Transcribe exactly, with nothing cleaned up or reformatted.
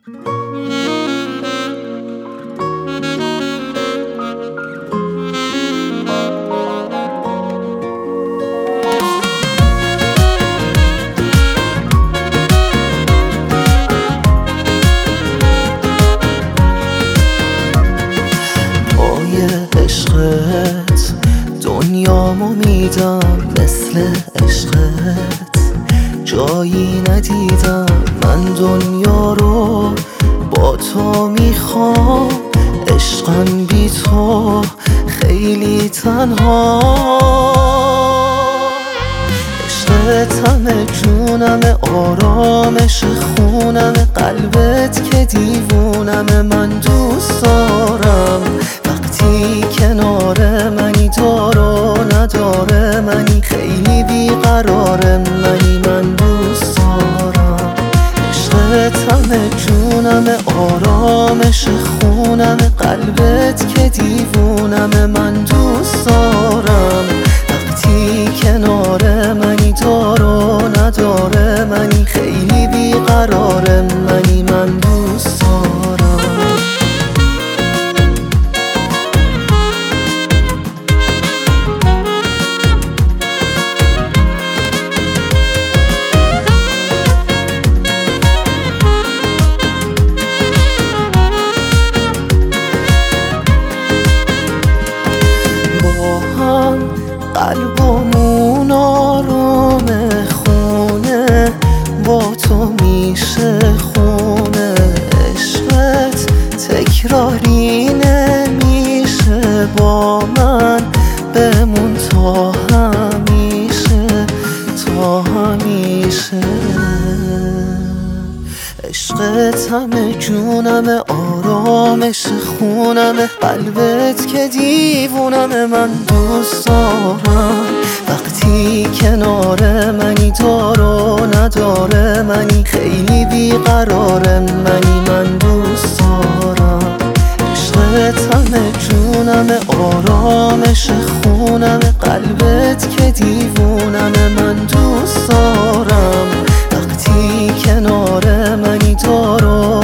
عشقت دنیامو میدم، مثل عشقت جایی ندیدم. من دنیا رو با تو میخوام، عشقم بی تو خیلی تنها. عشقت همه جونم، آرامش خونم، قلبت که دیوونم. من دوست دارم وقتی کنار منی، دارو نداره منی، خیلی بیقراره منی. من دوست دارم عشقت همه جونم، آرامش خونم، قلبت که دیوونم. من دوست دارم وقتی کنار منی، دارو نداره منی، خیلی بیقراره منی. من دوست دارم. قلبمون آروم خونه، با تو میشه خونه. عشقت تکراری نمیشه، با من بمون تا همیشه، تا همیشه. عشقت همه جونم، آرامش خونم، قلبت که دیوونم. من دوست دارم وقتی کنار منی، دارو نداره منی، خیلی بیقراره منی. من دوست دارم عشقت همه جونم، آرامش خونم، قلبت که دیوونم. من دوست دارم وقتی کنار منی، دارو